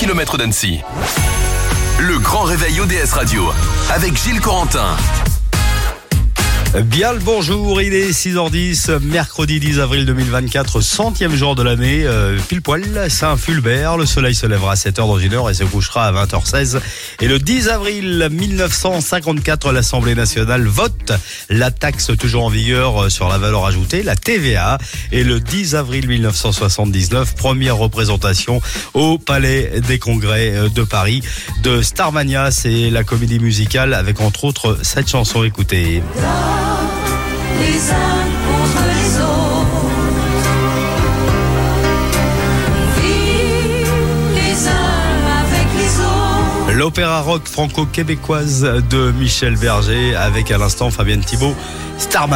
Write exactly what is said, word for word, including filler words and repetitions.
kilomètres d'Annecy. Le grand réveil O D S Radio avec Gilles Corentin. Bien le bonjour, il est six heures dix, mercredi dix avril deux mille vingt-quatre, centième jour de l'année, euh, pile poil, Saint-Fulbert. Le soleil se lèvera à sept heures dans une heure et se couchera à vingt heures seize. Et le dix avril mille neuf cent cinquante-quatre, l'Assemblée nationale vote la taxe toujours en vigueur sur la valeur ajoutée, la T V A. Et le dix avril mille neuf cent soixante-dix-neuf, première représentation au Palais des Congrès de Paris de Starmania. C'est la comédie musicale avec entre autres cette chanson, écoutez. Les uns contre les autres, vivent les uns avec les autres. L'opéra rock franco-québécoise de Michel Berger avec à l'instant Fabienne Thibault, Starman.